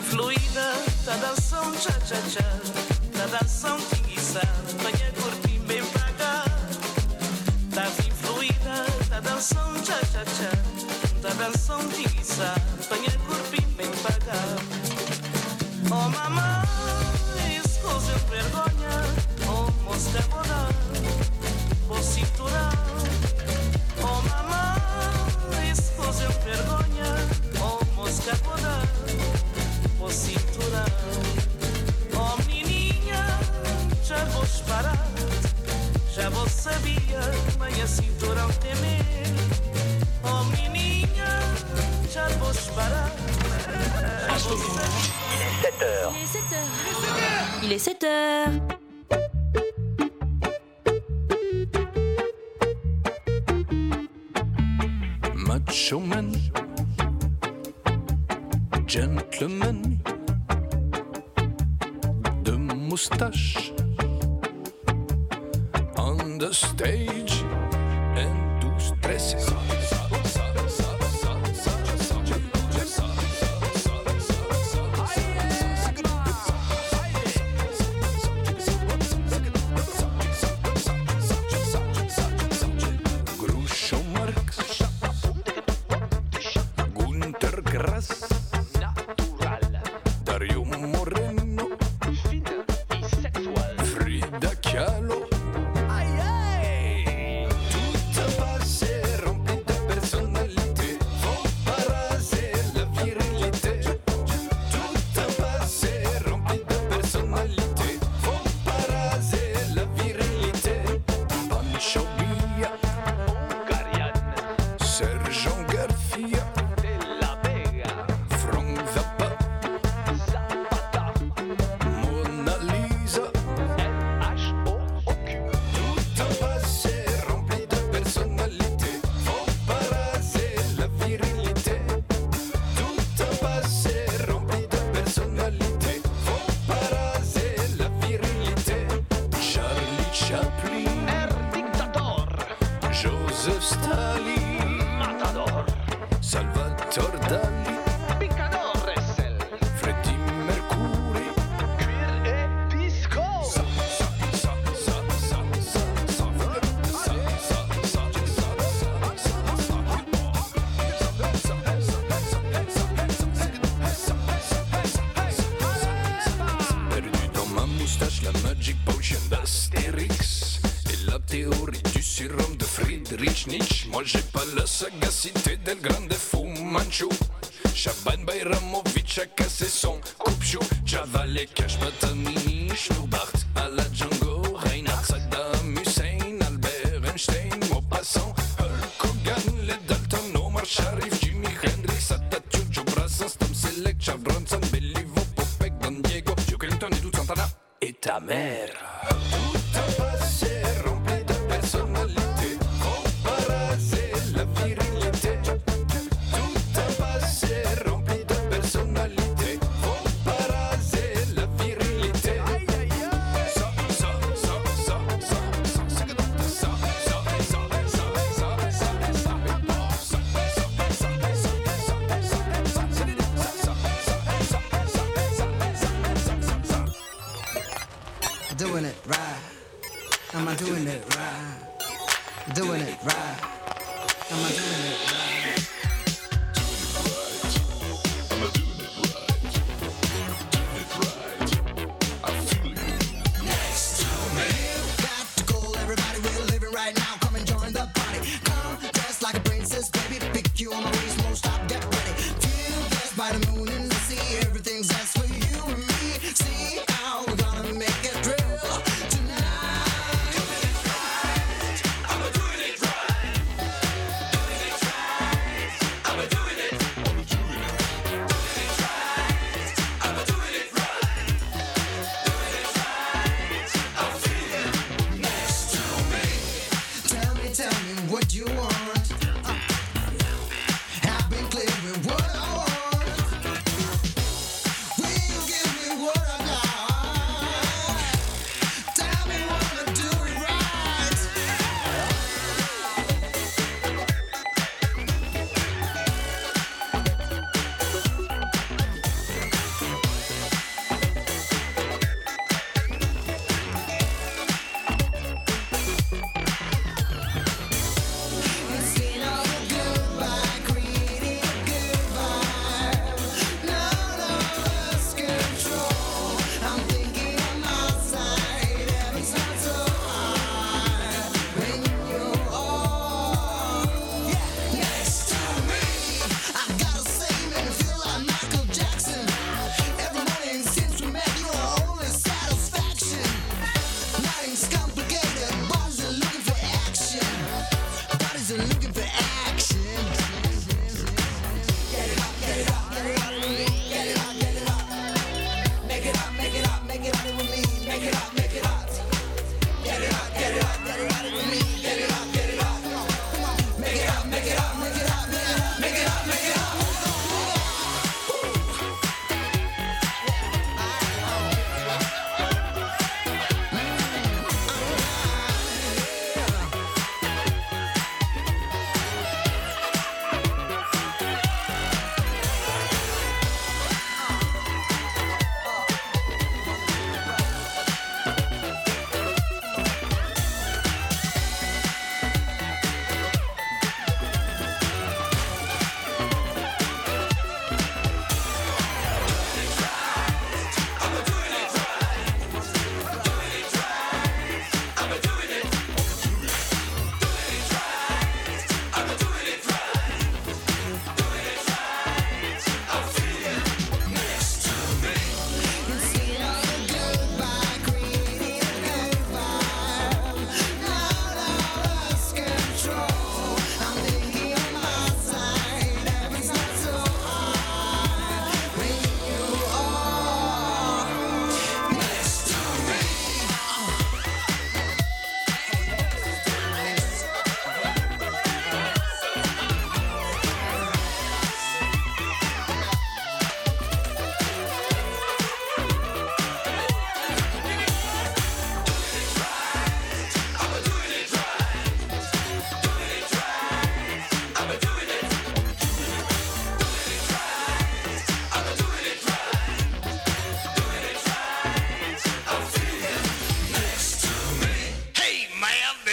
fluida, tá dançando tcha-tcha-tcha, tá dançando tinguiça, venha curtir bem pra cá. Tá assim fluida, tá dançando tcha-tcha-tcha, tá dançando tinguiça, venha curtir bem pra cá. Oh mamãe, escusa vergonha, oh mosca boda, oh cinturão. Oh mamãe, escusa vergonha, oh mosca boda, oh cinturão. Oh menininha, já vou parar, já vou sabia, manhã cinturão temer. Oh menininha, já vou parar. Il est 7 heures. Macho man, gentleman, de moustache, on the stage, and tous dressés. Moi j'ai pas la sagacité del grande Fu Manchu. Shaban Bayramovic a cassé son coupe-chou. Javalé, Kashmatamini, Schnurrbart, à la Django, Reinhard, Saddam Hussein, Albert Einstein, Maupassant, Hulk Hogan, les Dalton, Omar Sharif, Jimi Hendrix, Atatürk, Joe Brassens, Tom Selleck, Charles Bronson, Béliveau, Popek, Don Diego, Joe Clinton et tout Santana. Et ta mère. Tout a passé rempli de personnalité. Embarrasser la virilité. Tout a passé rempli de personnalité. Embarrasser la virilité. Ça, ça, ça, ça, ça, ça, ça, doing it right. Am I doing it right? Doing it right. Am I doing it right? Am I doing it right? Doing it right. I feel you. Next to me. Got to go, everybody, we're living right now. Come and join the party. Come dressed like a princess, baby. Pick you on my waist, won't stop, get ready. Feel blessed by the moon and the sea. Everything's just for you and me. See how we're gonna make it real. Doing it right.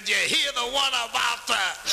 Did you hear the one about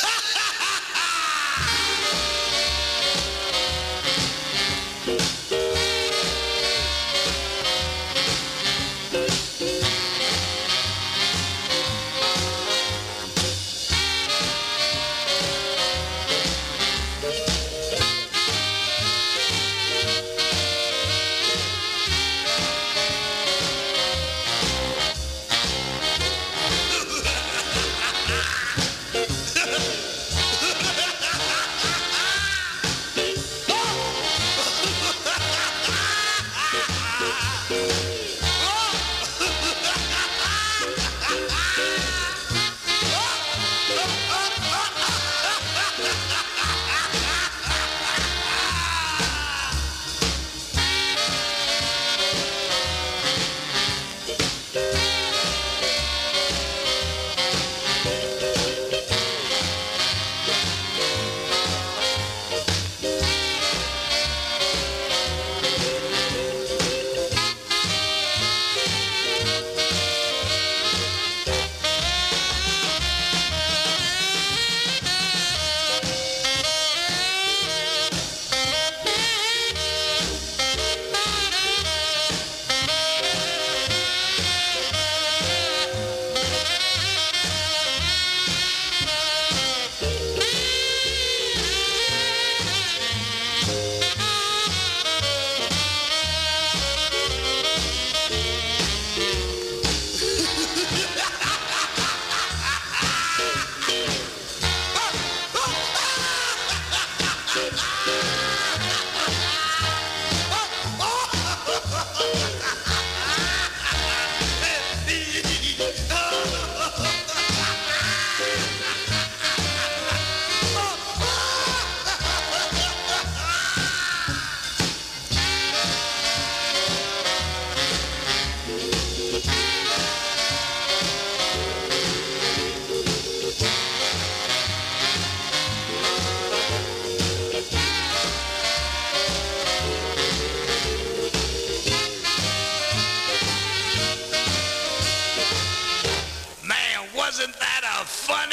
Wasn't that a funny?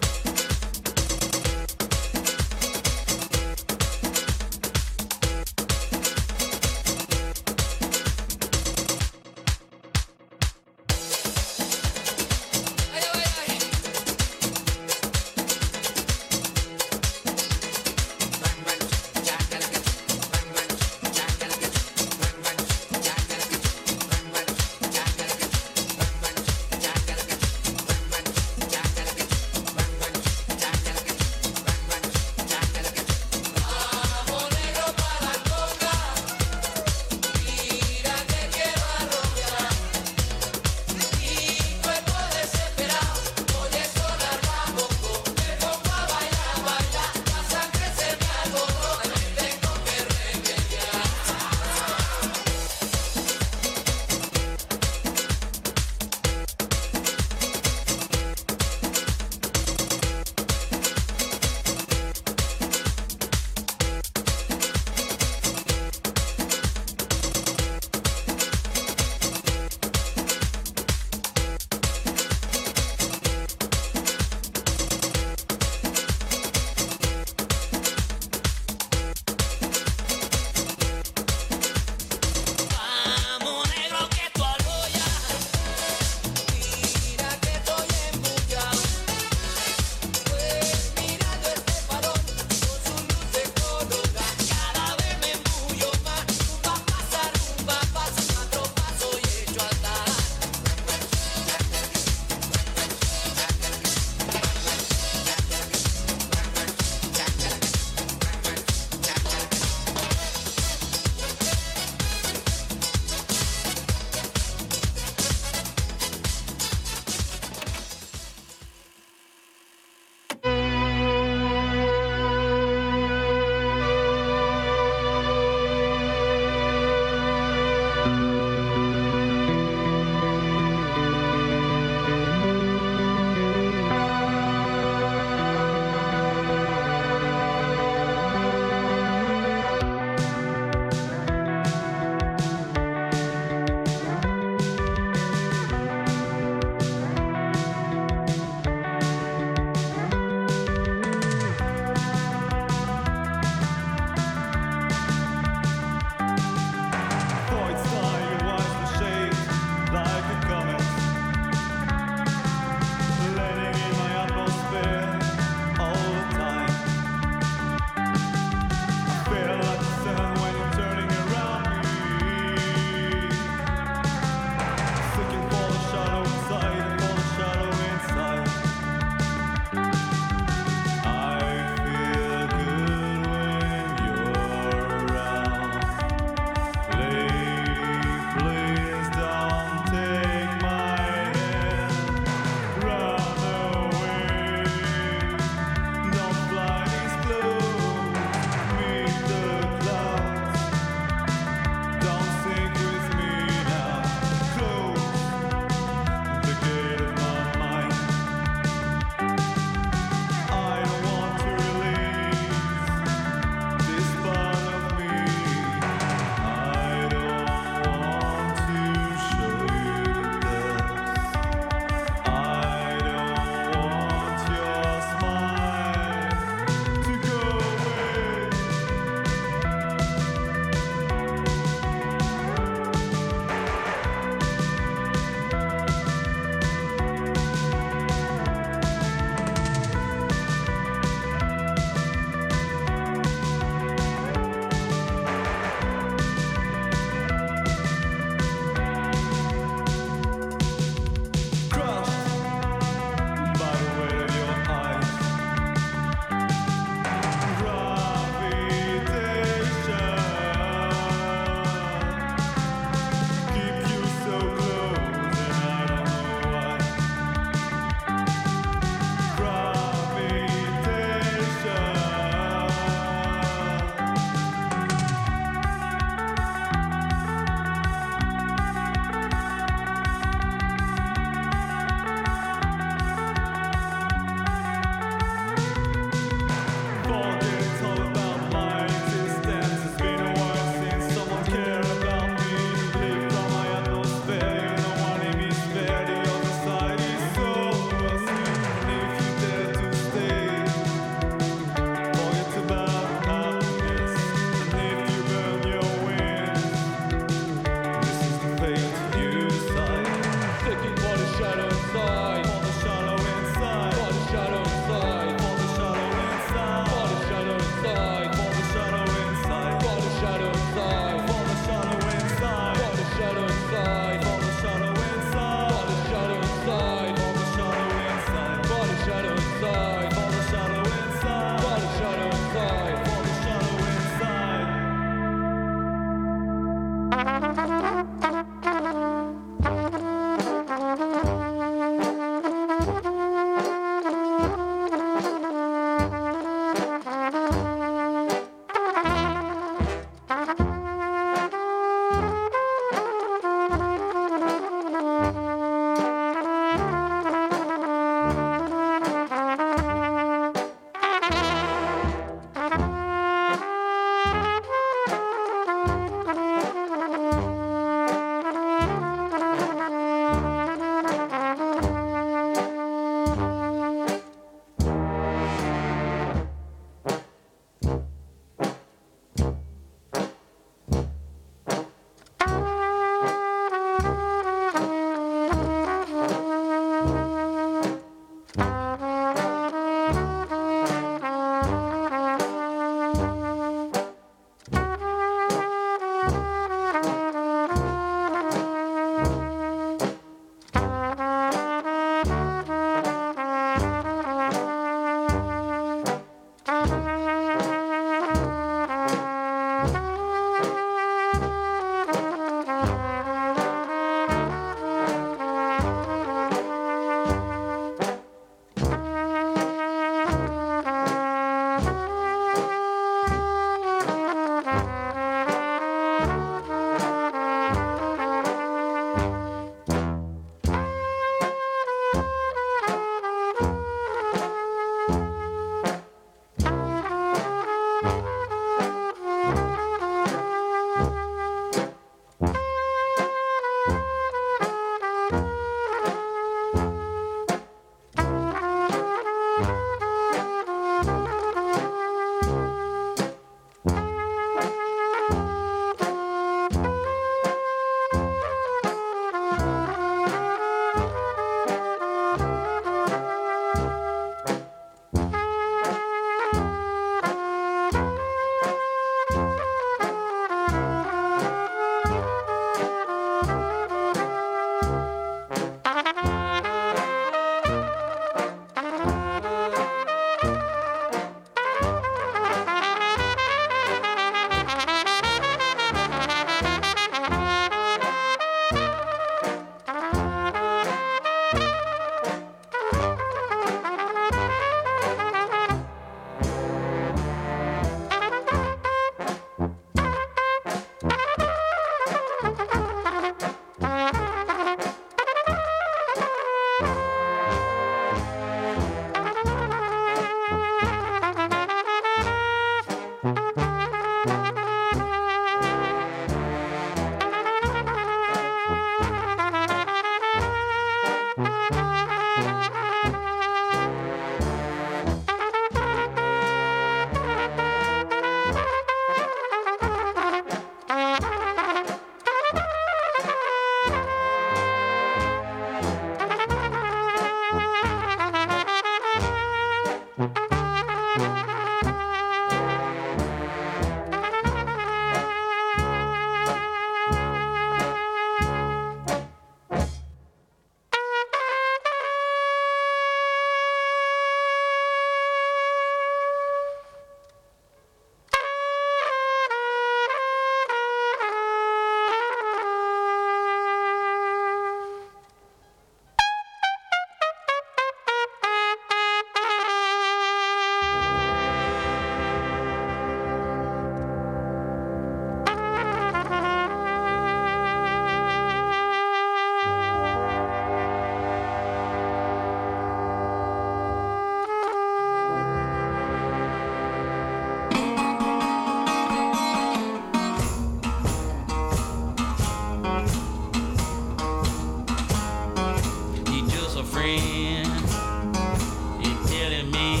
friend is telling me,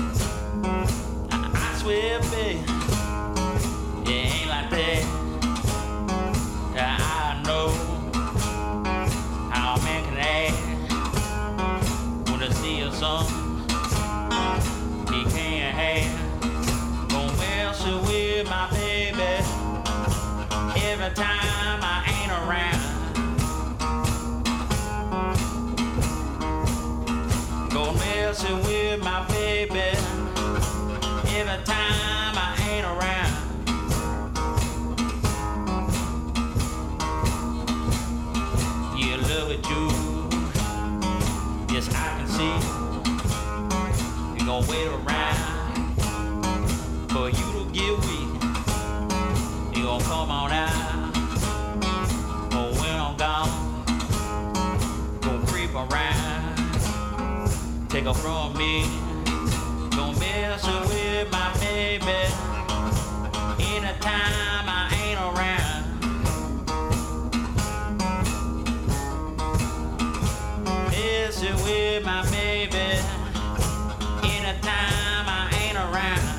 I swear, babe, it ain't like that. I know how a man can act when I see a son he can't have. Gonna mess with my baby every time I ain't around. Gonna mess with my baby every time I ain't around. You love it, you. Yes, I can see. You gon' wait around for you to get weak. You gon' come on out. Or when I'm gone, gon' creep around. Take her from me. Gon' mess with my baby anytime I ain't around. Messing with my baby anytime I ain't around.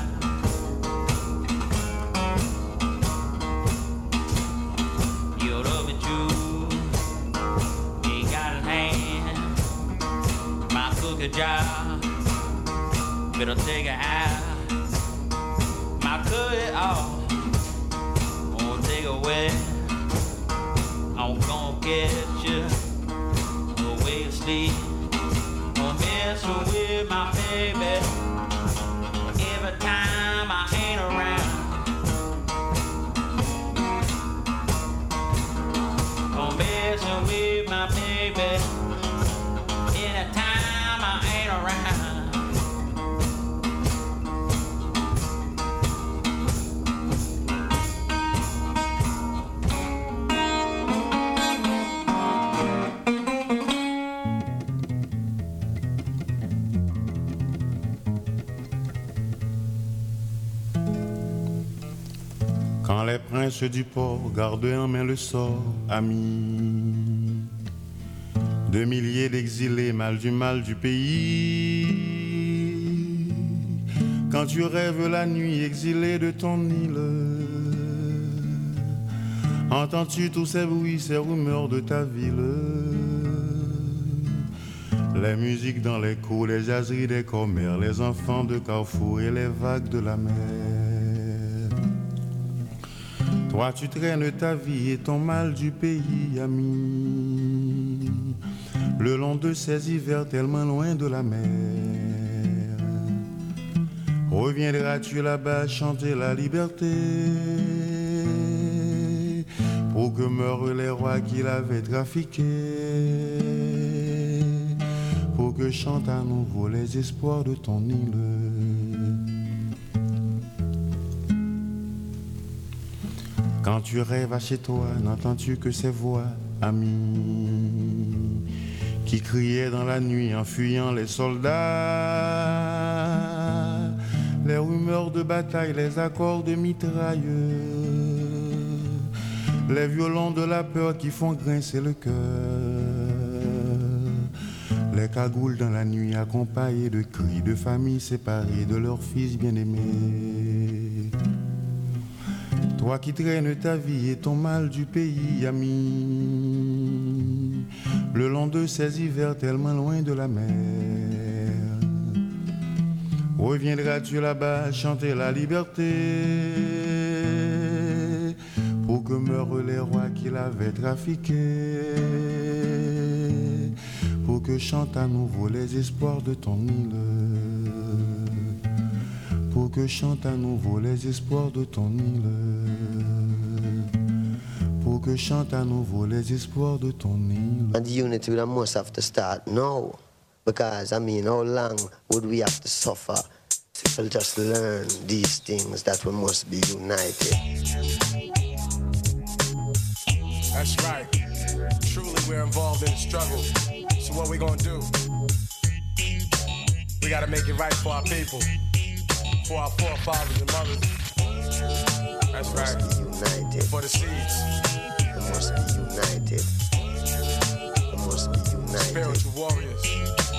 You love it, you ain't got a hand. My cookie jar, better take it out. My cookie off, won't take away. I'm gonna get you away to sleep. Gonna mess with my baby every time I ain't around. Gonna mess with my baby anytime I ain't around. Quand les princes du port gardent en main le sort, amis, de milliers d'exilés, mal du pays. Quand tu rêves la nuit exilé de ton île, entends-tu tous ces bruits, ces rumeurs de ta ville? Les musiques dans les cours, les jaseries des commères, les enfants de Carrefour et les vagues de la mer. Toi tu traînes ta vie et ton mal du pays, ami, le long de ces hivers tellement loin de la mer. Reviendras-tu là-bas chanter la liberté pour que meurent les rois qui l'avaient trafiqué, pour que chantent à nouveau les espoirs de ton île? Quand tu rêves à chez toi, n'entends-tu que ces voix, amis, qui criaient dans la nuit en fuyant les soldats, les rumeurs de bataille, les accords de mitrailleux, les violons de la peur qui font grincer le cœur, les cagoules dans la nuit accompagnées de cris de familles séparées de leurs fils bien-aimés. Toi qui traînes ta vie et ton mal du pays, ami, le long de ces hivers tellement loin de la mer, reviendras-tu là-bas chanter la liberté pour que meurent les rois qui l'avaient trafiqué, pour que chantent à nouveau les espoirs de ton île, pour que chantent à nouveau les espoirs de ton île, pour que chantent à nouveau les espoirs de ton île. And the unity will must have to start now, because I mean, how long would we have to suffer to just learn these things that we must be united? That's right. Truly, we're involved in the struggle. So what we gonna do? We gotta make it right for our people, for our forefathers and mothers. That's right. United. For the seeds. We must be united. We must be united. Spiritual warriors.